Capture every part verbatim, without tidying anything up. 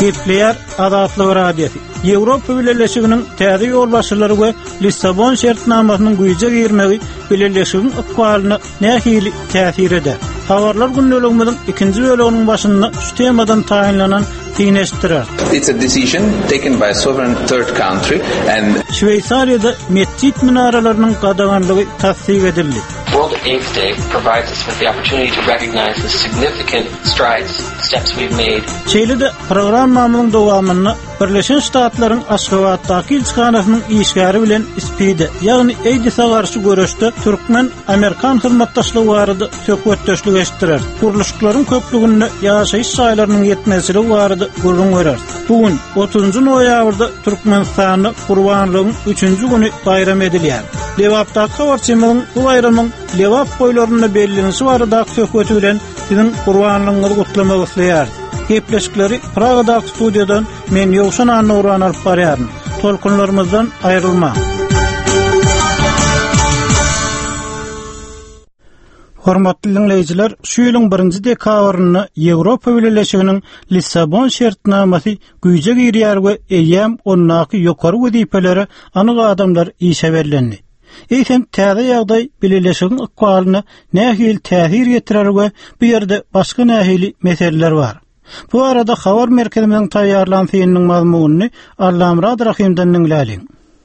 Gepleyer Azatlyk Radiosu. Ýewropa Birleşiginiň täze ýolbaşçylary we Lissabon şertnamasynyň güýje girmegi birleşiginiň ykbalyna nähili täsir eder. Habarlar gündeligimiziň ikinji bölüminiň başynda şu temadan taýinlanan fiňeşdirer. It's a decision taken by a sovereign third country and Şweýçariýada mesjid minaralarynyň gadaganlygy tasdik edildi. World AIDS Day provides us with the opportunity to recognize the significant strides, steps we've made. Çeýlede programmamyň dowamyny Birleşen Ştatlaryň Aşgabatdaky ilçkanasynyň işgäri bilen ispide, ýagny AIDS'a garşy görüşde Türkmen Amerikan hyzmatdaşlygy barada söhbetdeşlik etdiler. Guruluşlaryň köpliginde ýaşaýyş şaýlarynyň ýetmezligi barada görüň berer. Bugün otuzunçy noýabrda Türkmenistanyň Gurbanlygyň üçünçi güni bayram edilýär. Lewapdaky habarçymyň bu bayramyň Lewap boýlarynda bellenişi barada söhbeti bilen biziň Gurbanlygyňyzy gutlamagy isleýär. Gepleşikleri Praga'daki studiyodan men Ýowşan Annuran alyp barýaryn. Tolkunlarymyzdan aýrylma. Hormatly dinleýijiler, şu ýylyň birinji dekabrynda Ýewropa Birleşiginiň Lissabon şertnamasy güýje girýär we eýem onnaky ýokary wezipeleri anyk adamlar işe berildi. Eýsem täze ýagdaý birleşigiň ykbalyna nähili täsir ýetirer we bu ýerde başga nähili meseleler bar. Bu arada habar merkezimiň taýýarlan filmiň mazmunyny Allamrad Rahimden dinläliň.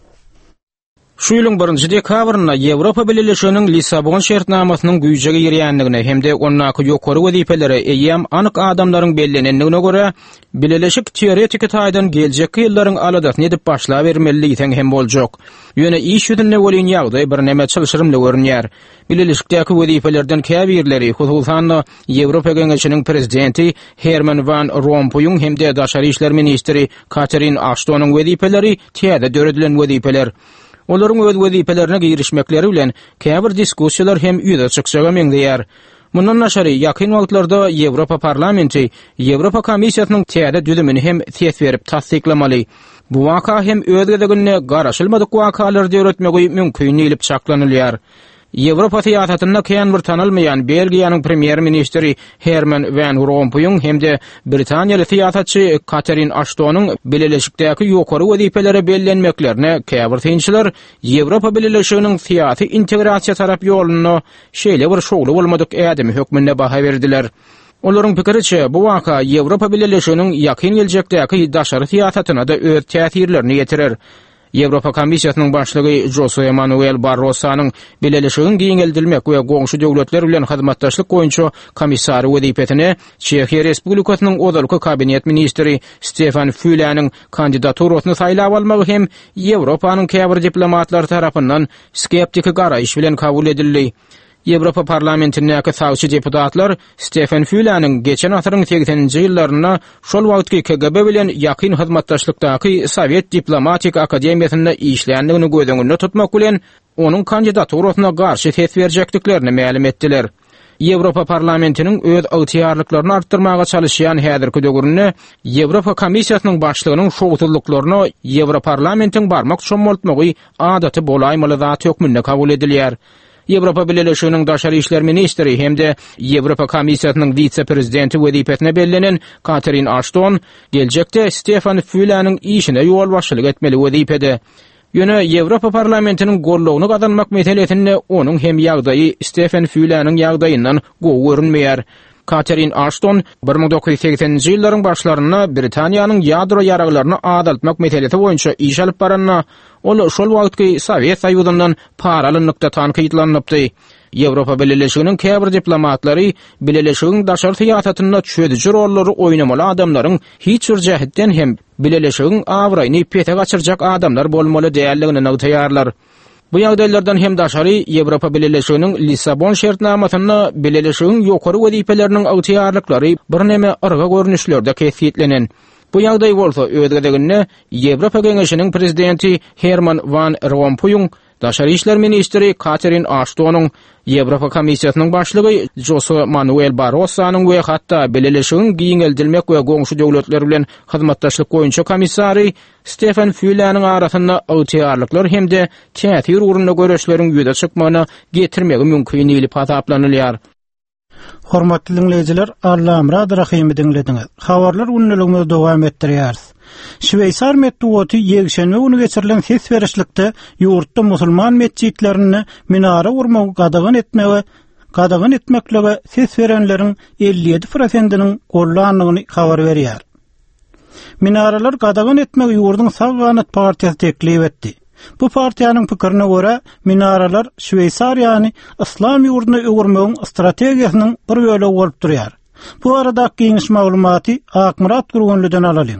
Şu ýylyň birinji dekabrynda Ýewropa Birleşiginiň Lissabon şertnamasynyň güýje girýändigine hemde onnaky ýokary wezipeleri eýem anyk adamlaryň bellenendigine görä Birleşik teoretik taýdan geljek ýyllaryň aladasyny edip başla bermeligi ýeteň hem boljak. Ýöne iş ýüzünde bolan ýagdaý bir näme çylşyrymly görünýär. Birleşikdäki wezipelerden käbirleri, hususan Ýewropa Geňeşiniň prezidenti Herman Van Rompuyň hemde daşary işler ministri Catherine Ashton'yň wezipeleri täze döredilen wezipeler. Olaryň öz wezipelerine girişmekleri bilen käbir diskussiýalar hem ýüze çyksaga meňdeýär. Mundan naşary ýakyn wagtlarda Ýewropa parlamenti Ýewropa komissiýasynyň täze düzümini hem ses berip tasdiklamaly. Bu waka hem öz gezegine garaşylmadyk wakalar öğretmegi mümkin edip çaklanylýar. Ýewropa siýasatyna kän bir tanylmaýan Belgiýanyň premier ministri Herman Van Rompuyň hemde Britaniýaly siýasatçy Catherine Ashton'yň Birleşikdäki ýokary wezipeleri bellenmeklerine käbir synçylar Ýewropa Birleşiginiň siýasy integrasiýa tarap ýoluny şeýle bir şogly bolmadyk ädemi hökmünde baha berdiler. Olaryň pikiriçe bu waka Ýewropa Birleşiginiň ýakyn geljekdäki daşary siýasatyna da öz täsirlerini ýetirer. Ýewropa Komissiýasynyň başlygy Jose Manuel Barrosanyň Birleşigiň giňeldilmek we goňşy döwletler bilen hyzmatdaşlyk goýunça komissary wezipetine Çekiýa Respublikasynyň Ozalky kabinet ministri Stefan Füle'niň kandidaturasyny saýlap almagy hem Ýewropanyň käbir diplomatlary tarapyndan skeptik garaýyş bilen kabul edildi. Ýewropa parlamentindäki sagçy deputatlar Stefan Füle'niň geçen asyryň seksenji ýyllaryna şol wagtky K G B bilen ýakyn hyzmatdaşlykdaky Sowet diplomatik akademiýasynda işleýändigini gözüňde tutmak bilen onuň kandidaturasyna garşy ses berjekliklerini ma'lum etdiler. Ýewropa parlamentiniň öz agtyarlyklaryny artdyrmaga çalışýan häzirki döwürde Ýewropa komissiýasynyň başlygynyň şowtullyklaryna Ýewropa parlamentiň barmak çomoltmagy adaty bolaýmaly zat hökmünde kabul edilýär. Ýewropa Birleşiginiň daşary işler ministri hemde Ýewropa Komissiýasynyň vitse-prezidenti wezipetine bellenen Catherine Ashton geljekde Stefan Füle'niň işine ýol başçylyk etmeli wezipede. Ýöne Ýewropa parlamentiniň gorlugyny gazanmak meselesinde onuň hem ýagdaýy Stefan Füle'niň ýagdaýyndan gowy görünmeýär. Catherine Ashton bir ming dokuz yüz seksenji ýyllaryň başlaryna Britaniýanyň ýadro ýaraglaryny adalatmak meselesi boýunça iş alyp baranyna ol şol wagtky Sowet Soýuzynyň paralynlykda tankytlanypdy. Ýewropa Birleşiginiň käbir diplomatlary Birleşigiň daşary siýasatyna çödüji rollary oýnamaly adamlaryň hiç bir jähetden hem Birleşigiň awraýyny pete gaçyrjak adamlar bolmaly däýerligini nägtäýärler. Bu ýagdaýlardan hem daşary Ýewropa Birleşiginiň Lissabon şertnamasyna Birleşigiň ýokary wezipeleriniň agtyarlyklary bir näme arga görnüşlerde kesýetlenen. Bu ýagdaý bolsa öz gezegine Ýewropa Geňeşiniň prezidenti Herman Van Rompuyň daşary işler ministri Catherine Ashton'yň Ýewropa Komissiýasynyň başlygy Jose Manuel Barrosanyň we hatda Birleşigiň giňeldilmek we goňşy döwletler bilen hyzmatdaşlyk goýunça komissary Stefan Füle'niň arasynda agtyarlyklar hemde täsir urunda görüşleriň ýüze çykmagyna getirmegi mümkin edip hasaplanylýar. Hormatly dinleyijiler, Allah'ım Rad Rahim'i dinlediňiz. Habarlar unnulygymyzy dowam etdirýäris. Şweýsar medeniýeti ýegşenme uny geçirilen ses berişlikde ýurtda musulman mesjidlerini minara urmagy gadagyn etmegi, gadagyn etmekle ses berenleriň elli ýedi prosentiniň gollanlygyny habar berýär. Minaralar gadagyn etmegi ýurduň Sağganat partiýasy teklip etdi. Bu partiýanyň pikirine görä, minaralar Şweýsariýany islam ýurduny öwürmegiň strategiýasynyň bir bölegi bolup durýar. Bu arada giňiş maglumaty Akmurat Gurgunlydan alalyň.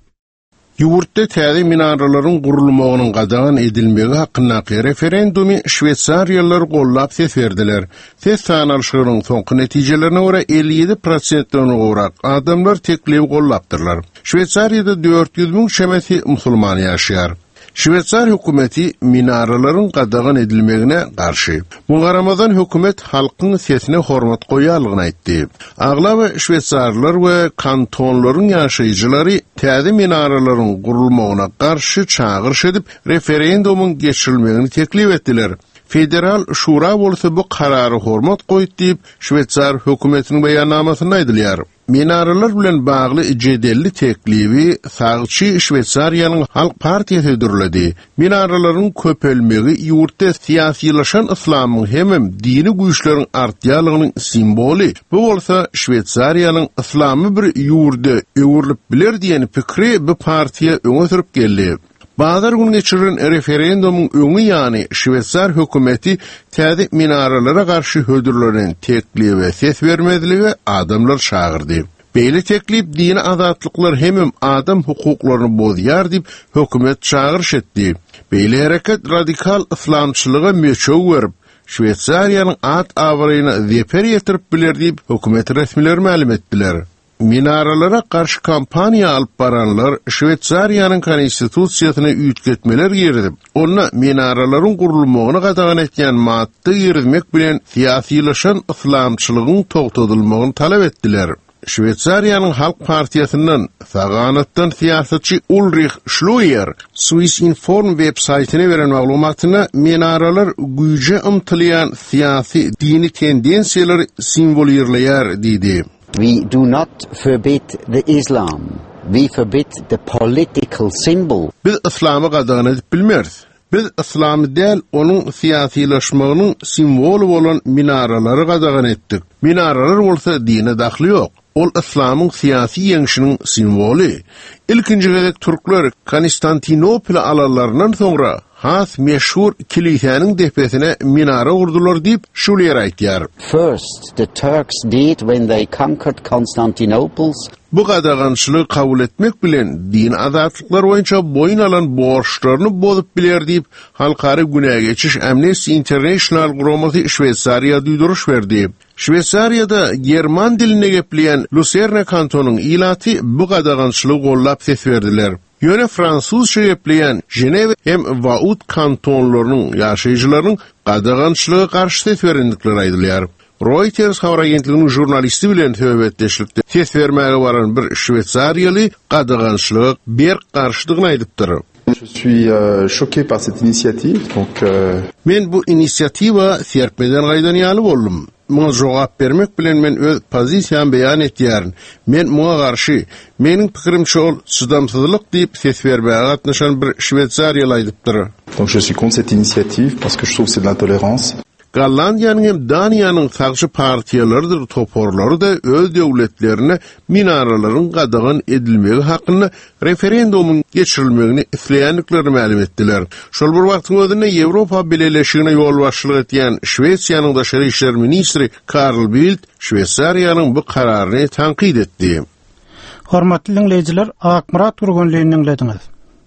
Ýurtda täze minaralaryň gurulmagynyň gadagyn edilmegi hakyndaky referendumy Şweýsariýalılar gollap ses berdiler. Ses sanalşygynyň soňky netijelerine görä elli ýedi prosentden gorak adamlar teklibi gollapdyrlar. Şweýsariýada dört yüz bin şemesi musulman ýaşaýar. Şweýsar hökümeti minaralaryň gadagyn edilmegine garşy. Bu garamadan hökümet halkyň sesine hormat goýarlygyny aýtdy. Aglaby Şweýsarlar we kantonlaryň ýaşaýjylary täze minaralaryň gurulmagyna garşy çağırış edip referendumyň geçirilmegini teklip etdiler. Federal şura bolsa bu karary hormat goýdy diýip Şweýsar hökümetiniň beýannamasynda aýdylýar. Minaralar bilen bagly jedelli teklibi sagçy Şweýsariýanyň Halk Partiýasy dürledi. Minaralaryň köpelmegi ýurtda siýasylaşan islamyň hemem dini güýçleriň artýanlygynyň simboly. Bu bolsa Şweýsariýanyň islamy bir ýurda öwürlip biler diýen pikri bu partiýa öňe sürüp geldi. Bazar gün geçirilen referendumyň öňü ýani Şweýsar hökümeti täze minaralara garşy hödürlenen teklibe ses bermediligi adamlar çağırdy. Beýle teklip dini azatlyklar hemem adam hukuklaryny bozýar diýip hökümet çağırış etdi. Beýle hareket radikal islamçylyga meçhul berip Şweýsariýanyň at awaryny zeper ýetirip biler diýip hökümet resmileri ma'lum etdiler. Minaralara karşı kampanya alıp baranlar Şweýsariýanyň konstitusiýasyna üýtgetmeler girdip, onda minaralaryň gurulmagyny gadagyn etýän madde girizmek bilen siýasylaşan islamçylygyň togtadylmagyny talap etdiler. Şweýsariýanyň Halk Partiýasynyň Sağganatdan siýasatçy Ulrich Schluyer Swiss Inform websaytyna beren maglumatyna minaralar güýje ymtylýan siýasy dini tendensiýalar simbolýerleýär diýdi. We do not forbid the Islam. We forbid the political symbol. Biz İslamı gadagyn edip bilmeriz. Biz İslamı däl, onuň siýasylaşmagynyň simboly bolan minaralary gadagyn etdik. Minaralar bolsa dine dahly ýok. Ol İslamyň siýasy ýeňişiniň simboly. İlkinji gezek türkler Konstantinopol alalaryndan soňra has meşhur kiliseýanyň depesine minara urdular diýip Schluyer aýtýar. First, the Turks did when they conquered Constantinople. Bu gadagançylygy kabul etmek bilen din azatlyklar boýunça boyun alan borçlaryny bozup biler diýip halkary günäge geçiş Amnesty International guramaty Şweýsariýa duýduruş berdi. Şweýsariýada german diline gepleýän Lucerne kantonunyň ilaty bu gadagançylygy gollap ses berdiler. Ýöne fransuzça gepleýän Ženew hem Vaud kantonlarynyň ýaşaýjylarynyň gadagançylygy garşy ses berendikleri aýdylýar. Reuters habar agentliginiň jurnalisti bilen töhbetdeşlikde ses bermäge baran bir Şweýsariýaly gadagançylygy ber garşydygyny aýdypdyr. Je suis euh, choqué par cette initiative. Donc euh... Men bu inisiativa serpmeden gaýdan ýaly boldum. Muňa jogap bermek bilen men öz pozisiýamy beýan etýärin. Men muňa garşy, meniň pikirimçe ol çydamsyzlyk diýip ses bermäge gatnaşan bir Şweýsariýaly aýdypdyr. Donc je suis contre cette initiative parce que je trouve que c'est de l'intolérance. Gollandiýanyň hem Daniýanyň sagçy partiýalarydyr toporlary da öz döwletlerine minaralaryň gadagyn edilmegi hakynda referendumyň geçirilmegini isleýänliklerini ma'lum etdiler. Şol bir wagtyň özünde Ýewropa Birleşigine ýol başçylyk etýän Şweýsiýanyň daşary işler ministri Karl Bildt Şweýsariýanyň bu kararyny tanqid etdi. Hormatly dinleyijiler, Akmurat Gurgunlyny dinlediňiz.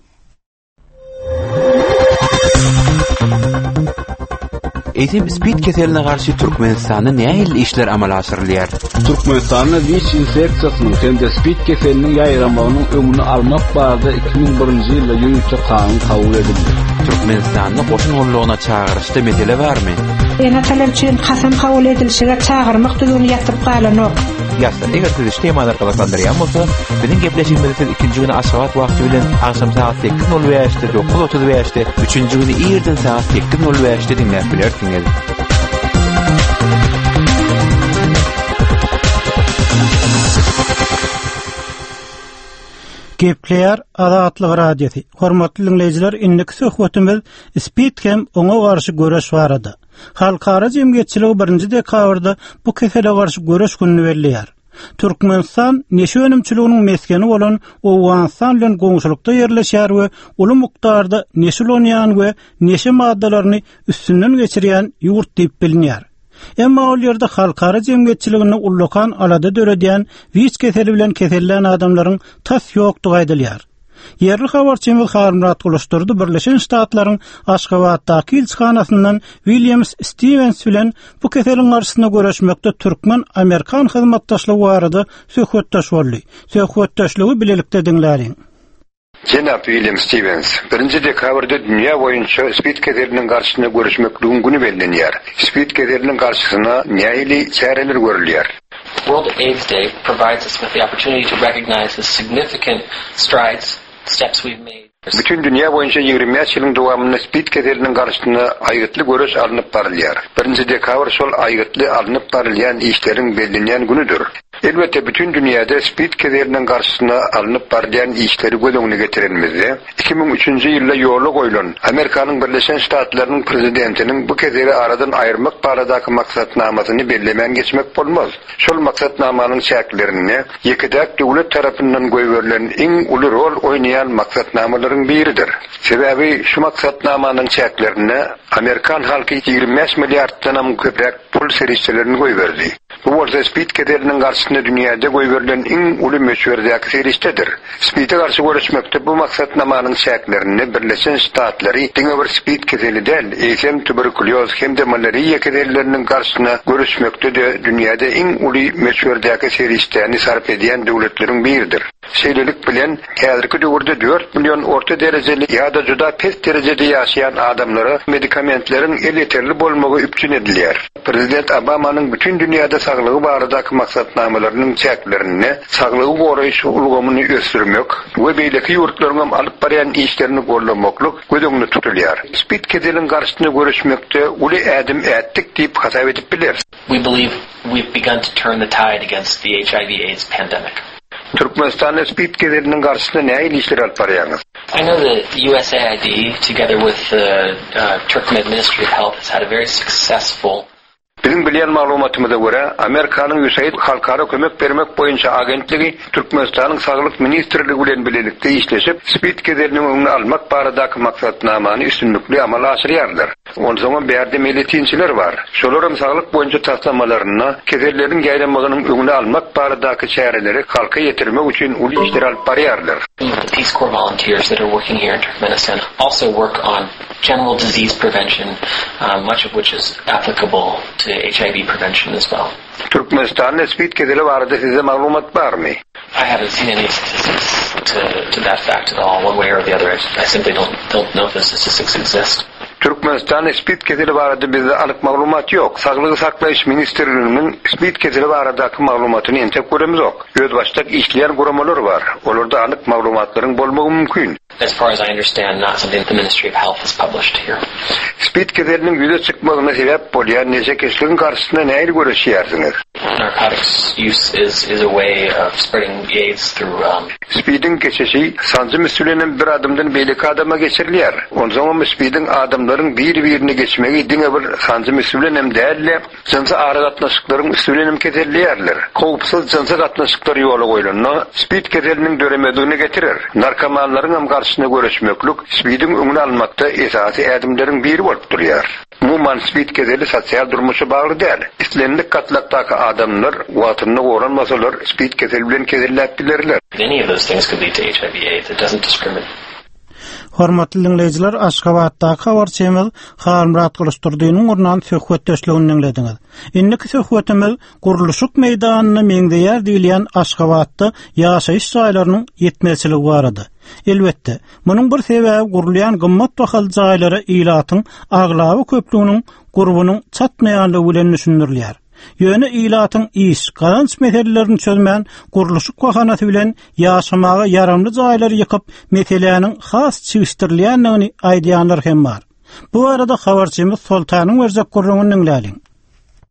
Eýsem spid keseline garşy Türkmenistanda nähili işler amala asyrylýar? Türkmenistanda wiç infeksiýasynyň hem de spid keseliniň ýaýramagynyň öňüni almak barada iki ming birinji ýylda ýürütde kanun kabul edildi. Türkmenistanda goşun gollugyna çağırışda mesele barmy? Ene talepçiň hasam kabul edilişige çağırmak düzüni ýatyp galanok. Ýa-da eger siz temalar galasandyrýan bolsa, biziň gepleşigimizi ikinji güni aşagat wagty bilen akşam saat sekiz nol beşde, dokuz otuz beşde, üçünji güni ýerden saat sekiz nol beşde dinläp bilersiňiz. Gepleyer Azatlyk radiosu. Hormatly dinleyijiler, inniki söhbetimiz Speedcam oňa garşy göreş barady. Halkara jemgyýetçiligi birinji dekabrda bu kesele garşy göreş gününi belleýär. Türkmenistan neşe önümçiliginiň meskeni bolan Owganistan bilen goňşulykda ýerleşýär we uly mukdarda neşe olýan we neşe maddalaryny üstünden geçirýän ýurt diýip bilinýär. Emma ol ýerde halkara jemgyýetçiligini ullakan alada döredýän wiç keseli bilen kesellän adamlaryň tas ýokdugy aýdylýar. Yerli habarçymyz Harmrat Gulaşdyrdy Birleşen Ştatlaryň Aşgabatdaky ilçhanasyndan William Stevens bilen bu keseliň garşysyna göreşmekde Türkmen Amerikan hyzmatdaşlygy barada söhbetdeş boldy. Söhbetdeşligi bilelikde diňläriň. Jenap William Stevens, birinji dekabrda dünýä boýunça speed keseliniň garşysyna görüşmekligiň güni bellenýär. Speed keseliniň garşysyna näili çäreler görülýär. World AIDS Day provides us with the opportunity to recognize the significant strides, steps we've made. Bütün dünýä boýunça ýygrimi ýylyň dowamında speed keseliniň garşysyna aýgytly görüş alınıp barylýar. birinji dekabr şol aýgytly alınıp barylýan işleriň bellenýän günüdür. Elbette bütün dünýäde speed keseliniň garşysyna alınıp barylýan işleri göz öňüne getirilmezdi. iki bin üçünji ýylda ýola goýulan Amerikanyň Birleşen Ştatlarynyň prezidentiniň bu keseli aradan aýyrmak baradaky maksatnamasyny bellemän geçmek bolmaz. Şol maksatnamanyň şäklerini ýekidäk döwlet tarapyndan goýberilen iň uly rol oýnaýan maksatnamalar biridir. Sebebi şu maksatnamanyň şäklerini Amerikan halky ýygrimi beş milliarddan hem köprek pul serişçilerini goýberdi. Bu bolsa speed keseliniň garşysyna dünýäde goýberilen iň uly meşhurdaky serişdedir. Speed'e garşy görüşmekde bu maksatnamanyň şäklerini Birleşen Ştatlary diňe bir speed keseli däl, eýsem tuberkulyoz hem-de malariýa keselleriniň garşysyna görüşmekde de dünýäde iň uly meşhurdaky serişlerini sarp edýän döwletleriň biridir. Şeýlelik bilen häzirki döwürde dört milyon orta derejeli ýa-da juda pes derejede ýaşaýan adamlara medikamentleriň el yeterli bolmagy üpçün edilýär. Prezident Obamanyň bütün dünýäde saglygy baradaky maksatnamalarynyň çäklerini, saglygy goraýyş ulgamyny ösdürmek we beýleki ýurtlaryň alyp barýan işlerini gollamaklyk göz öňünde tutulýar. Speed keseliniň garşysyna görüşmekde uly ädim ätdik diýip hasap edip biler. We believe we've begun to turn the tide against the H I V AIDS pandemic. Türkmenistan'da speed keseliniň garşysyna näme işler alyp barýarsyňyz? I know that U S A I D, together with the uh, Turkmen Ministry of Health, has had a very successful Bizim bilýän maglumatymyza görä, Amerikanyň U S A I D halkara kömek bermek boýunça agentligi Türkmenistanyň saglyk ministrligi bilen birlikde işleşip, speed keseliniň öňüne almak baradaky maksatnamany üstünlikli amala aşyrýarlar. Onsoň berde militinçiler bar. Şolaryň saglyk boýunça taslamalaryny, keselleriň gaýlanmagynyň öňüne almak baradaky çäreleri halka ýetirmek üçin uly işler alyp barýarlar. The Peace Corps volunteers that are working here in Turkmenistan also work on general disease prevention, uh, much of which is applicable to H I V prevention as well. Türkmenistan'da speed keseli barada size maglumat barmy? I haven't seen any statistics to, to that fact at all, one way or the other. I, I simply don't, don't know if the statistics exist. Türkmenistan'da speed keseli barada bizde alyk maglumat ýok. Saglygy saklaýyş ministrliginiň speed keseli baradaky maglumatyny entek göremizok. Öz başdak işleýän guramalar bar. Olarda alyk maglumatlaryň bolmagy mümkin. As far as I understand, not something the Ministry of Health has published here. Speed keseliniň ýüze çykmagyna sebäp bolýan neşe keseliň garşysyna näme görüşýärsiňiz? Narcotics use is is a way of spreading AIDS through um Speedin geçişi sancı mesulenen bir adamdan beýleki adama geçirilýär. Onsoň speedin adamlaryň bir-birini geçmegi diňe bir sancı mesulenen dälle, jynsa ara gatnaşyklaryň üstünenem keselýärler. Kowpsuz jynsa gatnaşyklary ýola goýulanda speed keseliniň döremedigine getirir. Narkomanlaryň hem garşysyna görüşmeklik speedin öňüne almakda esasy ädimleriň biri bolup durýar. Umuman speed keseli sosial durmuşa bagly däl. İslenlik gatlakdaky adamlar watyny goranmasalar speed keseli bilen keselläp bilerler. Any of those things could lead to H I V AIDS. It doesn't discriminate. Hormatly dinleyijiler, Aşgabatdaky habarçymyz Harmrat Gulaşdyrdynyň urnan söhbetdeşligini dinlediňiz. Indiki söhbetimiz guruluşuk meýdanyny meňdeýär diýilen Aşgabatda ýaşaýyş jaýlarynyň ýetmezçiligi barady. Elbetde, munyň bir sebäbi gurulýan gymmat bahal jaýlara ilatyň aglawy köplüğiniň gurbunyň çatmaýanlygy bilen düşündirilýär. Ýöne ilatyň iş, galanç meselelerini çözmän guruluşuk bahanasy bilen ýaşamaga yaramly jaýlary ýykyp meselelerini has çygyşdyrylanlygyny aýdýanlar hem bar. Bu arada habarçymyz Sultanyň Werzek gurrungyny dinläliň.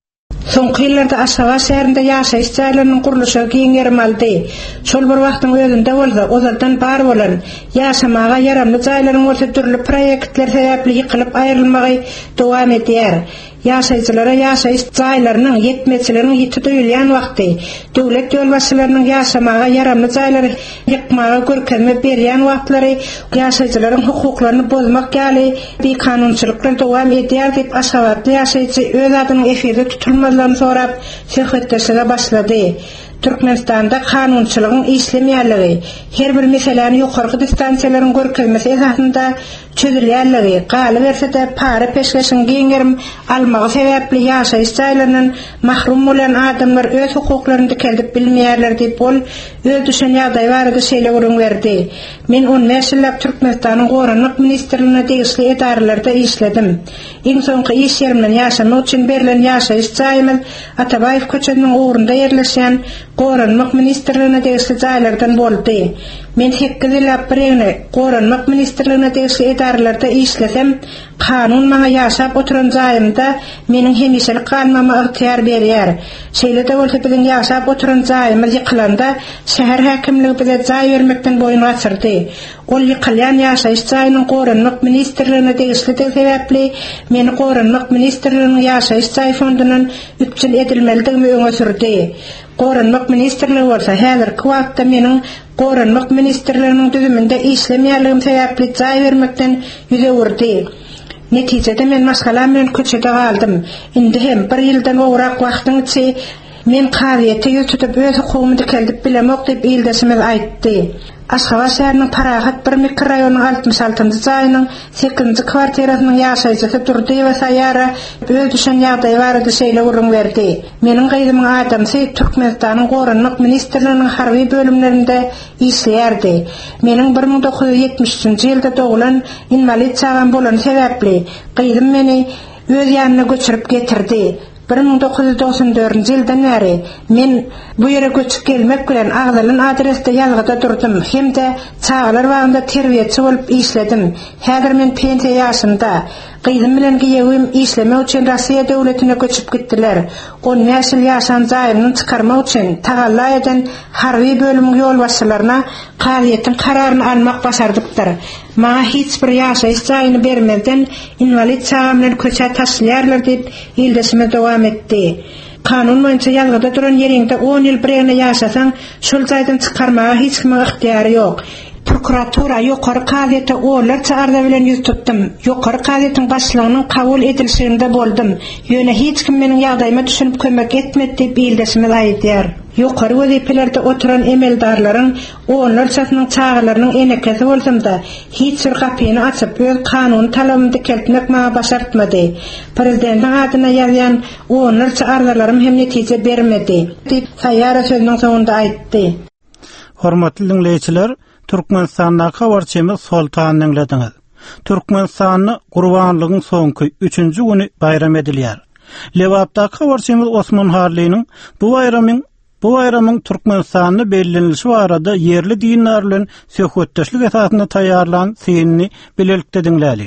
Soňky ýyllarda Aşgabat şäherinde ýaşaýyş jaýlarynyň gurulşy giňerim aldy. Şol bir wagtyň özünde bolsa, ozaldan bar bolan, ýaşamaga ýaramly jaýlaryň bolsa türli proýektler sebäpli ýykylyp aýrylmagy dowam edýär. Ýaşaýjylara ýaşaýyş jaýlarynyň ýetmeçileriniň ýeti duýulýan wagty, döwlet ýol başçylarynyň ýaşamaga ýaramly jaýlary ýykmaga görkezme berýän wagtlary ýaşaýjylaryň hukuklaryny bozmak ýaly bir kanunçylyklar dowam edýär diýip Aşgabatly ýaşaýjy öz adynyň efirde tutulmalarını sorap söhbetleşige başlady. Türkmenistanda kanunçylygyň işlemýärligi, her bir meseleni ýokarky distansiýalaryň görkezmesi esasında çözülýärligi, galy bersede para peşkeşiň giňerim almagy sebäpli ýaşaýyş jaýlarynyň mahrum bolan adamlar öz hukuklaryny keldip bilmeýärler diýip bol öz düşen ýagdaý barada şeýle görüň berdi. Men on beş ýyllap Türkmenistanyň Goranlyk ministrligine degişli edarlarda işledim. Iň soňky iş ýerimden ýaşamak üçin berilen ýaşaýyş jaýymyz Atabaýew köçeniň ugrunda ýerleşen Goranlyk ministrligine degişli jaýlardan boldy. Men sekiz ýyllap birine Goranlyk ministrligine degişli edarlarda işlesem, kanun maňa ýaşap oturan jaýymda meniň hemişelik kalmama ygtyýar berýär. Şeýle de bolsa biziň ýaşap oturan jaýymyz ýykylanda şäher häkimligi bize jaý bermekden boyun açyrdy. Ol ýykylýan ýaşaýyş jaýynyň Goranlyk ministrligine degişli sebäpli meni Goranlyk ministrliginiň ýaşaýyş jaý fondunyň üpçül edilmelidigini öňe sürdi. Goranlyk ministrligi bolsa häzirki wagtda meniň Goranlyk ministrliginiň düzüminde işlemýärligim sebäpli jaý bermekden ýüze urdy. Netijede men maskalam bilen köçede galdym. Indi hem bir ýyldan owrak wagtyň içi men karyýete ýutup öz hukugymy keldip bilemok diýip ýyldasymyz aýtdy. Aşgabat şäheriniň Parahat bir mikrorayonyň altymyş altynjy jaýynyň sekinji kwartirasynyň ýaşaýjysy durdy we saýara öz düşen ýagdaý barada şeýle görüň berdi. Meniň gaýdymyň adamsy Türkmenistanyň Goranlyk ministrliginiň harby bölümlerinde işleýärdi. Meniň bir ming dokuz ýüz ýetmiş üçinji ýylda doglan invalid çağam bolan sebäpli gaýdym meni öz ýanyna göçürip getirdi. bir ming dokuz ýüz doksan dördünji ýyldan bäri men bu ýere göçüp gelmek bilen Agdalyň adresde ýalgyda durdum. Hemde çağlar wagtynda terbiýetçi bolup işledim. Häzir men pensiýa ýaşynda. Gyýdym bilen giýewim işlemek üçin Russiýa döwletine göçüp gitdiler. on beş ýyl ýaşan jaýyny çykarmak üçin tagalla eden harby bölümiň ýol başçylaryna karyýetin kararyny almak başardypdyr. Maňa hiç bir ýaşaýyş jaýyny bermeden invalid çağam bilen köçe taşlýarlar diýip ýyldasmy dowam etdi. Kanun boýunça ýalgyda duran ýeriňde on ýyl birine ýaşasaň, şol jaýdan çykarmaga hiç kime ygtyýary ýok. Prokuratura ýokary kadyýete olar çağırda bilen ýüz tutdum. Ýokary kadyýetyň başlygynyň kabul edilişinde boldum. Ýöne hiç kim meniň ýagdaýyma düşünip kömek etmedi diýip ýyldasmy aýdýar. Ýokary wezipelerde oturan emeldarlaryň onlar çatynyň çağlarynyň enekesi bolsam-da hiç bir gapyny açyp öz kanun talabymdy keltmek maňa başartmady. Prezidentiň adyna ýazýan onlar çağlarlarym hem netije bermedi diýip saýara sözüniň soňunda aýtdy. Hormatly dinleýijiler, Türkmenistanda habarçymy Soltan dinlediňiz. Türkmenistanyň Gurbanlygyň soňky üçünji güni bayram edilýär. Lewapda habarçymyz Osman Harlynyň bu bayramyň bu bayramyň Türkmenistanyň bellenilişi barada yerli dinler bilen söhbetdeşlik esasynda taýýarlan synny bilelikde dinläliň.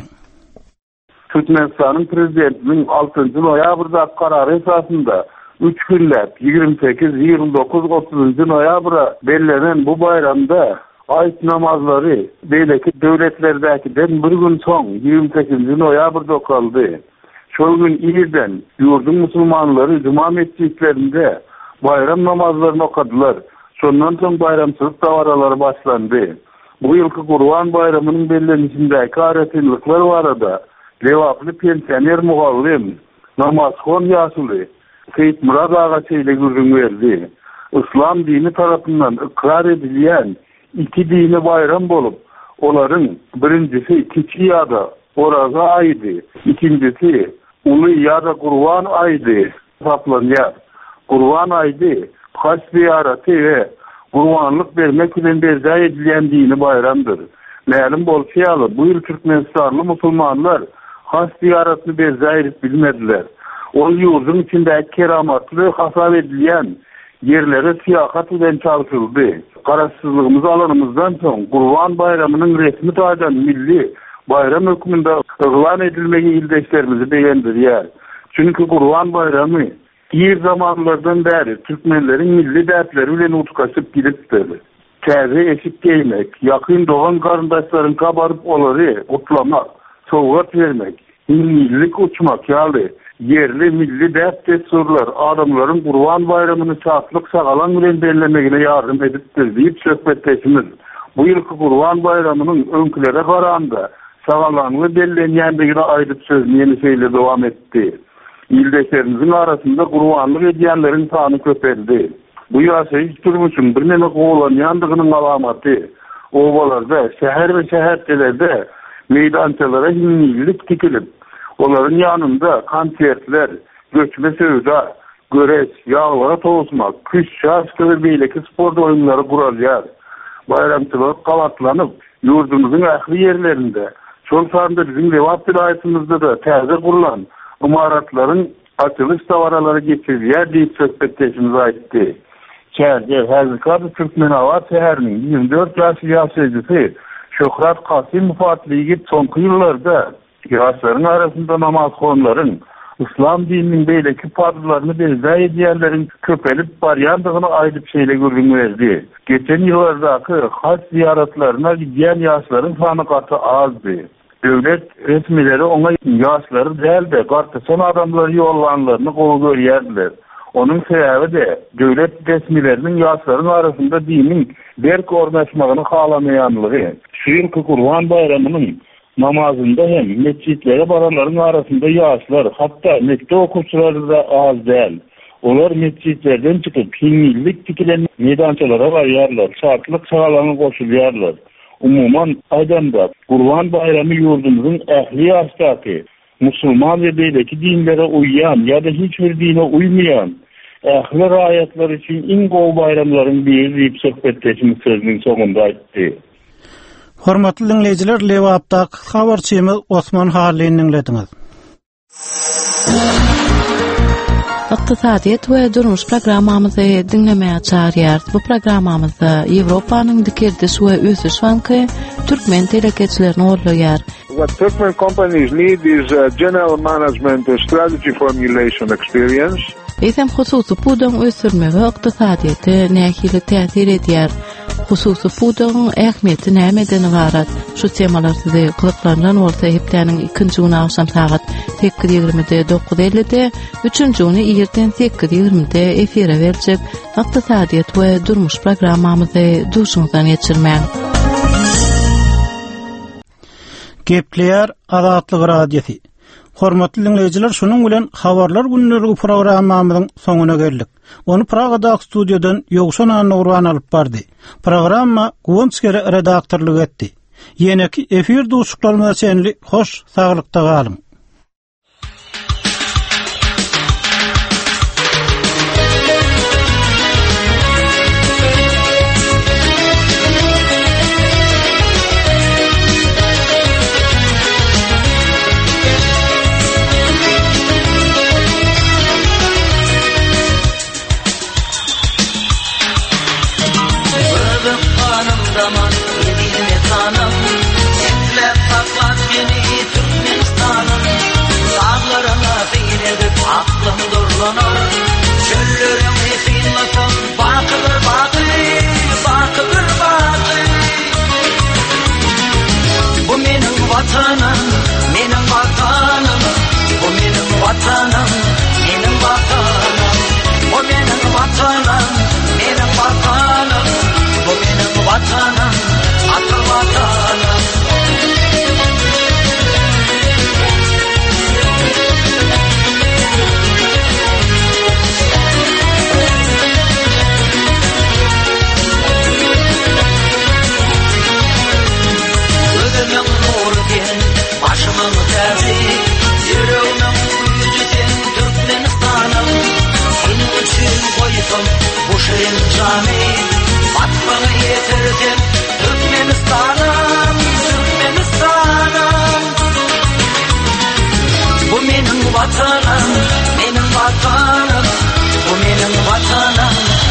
Türkmenistanyň prezidentiniň altynjy noýabrda karary esasynda üç günläp ýygrimi sekiz, ýygrimi dokuz, otuzunjy noýabra bellenen bu bayramda ayet namazları beýleki döwletlerdäkinden bir gün soň ýygrimi sekizinji noýabrda okaldy. Şol gün ýerden ýurdun musulmanlary cuma mescitlerinde bayram namazlaryny okadylar. Şondan soň bayramçylyk dawaralary başlandy. Bu ýylky Gurban bayramynyň bellenişindäki araçlyklar barada lewaply pensioner mugallim namazxon ýaşuly Seyit Murad ağa şeýle görüň berdi. İslam dini tarapyndan ikrar edilýän iki dini bayram bolup, olaryň birincisi kiçi ýa-da Oraza aýdy, ikincisi uly ýa-da Gurban aýdy hesaplanýar. Gurban aýdy haç ziýaraty we gurbanlyk bermek bilen berjä edilýän dini bayramdyr. Mälim bolsaýaly bu ýyl Türkmenistanly musulmanlar haç ziýaratyny berjä edip bilmediler. Ol ýurdun içindäki keramatly hasap edilýän yerlere siýahat bilen çağırtyldy. Garaşsyzlygymyz alanymyzdan soň Gurban bayramynyň resmi taýdan milli bayram hökmünde ýylan edilmegi ildeşlerimizi beýendirýär. Çünki Gurban bayramy İyi zamanlardan beri Türkmenlerin milli dertleri bilen utkaşıp gidipdir. Täze eşik giymek, yakın doğan karındaşların kabarıp oları utlamak, soğugat vermek, millik uçmak yalı, yerli milli dert desurlar, adamların Kurban Bayramını çatlık sağalan bilen bellemegine yardım edipdir deyip söhbetleşimiz. Bu yılki Kurban Bayramının önkülere karanda sağalanlığı bellenyendigine aydıp sözünü yeni şeyle devam etti. İldeşlerimizin arasında kurbanlık ediyenlerin tanı köpeldi. Bu yaşayış durmuşun bir neme koğulanıyandığının alamatı. Ovalarda, şehir ve şehircelerde meydançalara hinnilik dikilip, onların yanında konsertler, göçme sözda, göreç, yağlara toğusmak, kış şaşkılı beyleki spor oyunları kuralıyor. Bayramçılık kavatlanıp, yurdumuzun ahli yerlerinde, çol sarında bizim Levat vilayetimizde de taze kurulan umaratların açılış davaraları geçiriyor deyip söhbetleşimize aitti. Şehirce Hazırkadı Türkmen Avat Şehir'nin yirmi dört yaşı yaşayıcısı Şöhrat Kasim müfatliği gibi sonki yıllarda yaşların arasında namaz konuların İslam dininin beyleki padırlarını bezda ediyenlerin köpelip varyandığını aydıp şeyle görgün verdi. Geçen yıllardaki hac ziyaretlerine gidiyen yaşların sanı katı azdı. Devlet resmileri ona yaşları değil de kartısan adamları yollanlarını kolu görüyordular. Onun sebebi de devlet resmilerinin yaşların arasında dinin berk ornaşmağını kalamayanlığı. Şu yılki Kurban Bayramı'nın namazında hem mescitlere baranların arasında yaşlar, hatta mektep okuvçuları da az değil. Onlar mescitlerden çıkıp himmillik dikilen meydançalara varyarlar, şartlık sağlanı koşuluyorlar. Umuman adamda Kurban Bayramı yurdumuzun ehli yaştaki, Müslüman ve beyleki dinlere uyyan ya da hiçbir dine uymayan ehli rayetler için ingol bayramların bir deyip sohbetleşimiz sözünün sonunda etti. Hormatly dinleyijiler, Lewapdaky habarçymyz Osman Harlyny dinlediniz. Iqtisadiyet we durmuş programmamyzy dinlemäge çağırýar. Bu programmamyzda Ýewropanyň dikirdiş we ösüş fanky türkmen telekeçilerini orlaýar. What Turkmen companies need is a general management and strategy formulation experience. Eýsem hususy pudan ösürmege iqtisadiyete nähili täsir edýär. Hususy pudan ähmiýeti nämeden ibarat? Şu temalar sizi gyzyklanýan bolsa hepläniň ikinji güni akşam saat sekiz ýigrimide dokuz ellide, üçünji güni ýerden sekiz ýigrimide efire berilip, iqtisadiyet we durmuş programmamyzy duşuňdan geçirmäň. Gepleýär Azatlyk Radiosi. Hormatly dinleyijiler, şonuň bilen habarlar günlerigi programmamyzyň soňuna geldik. Onu Pragada studiodan Ýogşan Nurwan alyp bardy. Programma Gonskere redaktorlyk etdi. Ýene-ki efir duşuklanma senli hoş saglykda galyň. Aklım durlanar, çöllerim efinlasam, bakıdır bakı, bakıdır bakı. Bu menin vatanım, menin vatanım, bu menin vatanım, menin vatanım. Bu menin vatanım, menin vatanım, bu menin vatanım, atı vatanım. Başımın terzi, yüreğimin yüzüden Türkmenistan'ım. Senin için koydum bu şirin canı, batmanı yetirdim Türkmenistan'ım, Türkmenistan'ım. Bu benim vatanım, benim vatanım, bu benim vatanım.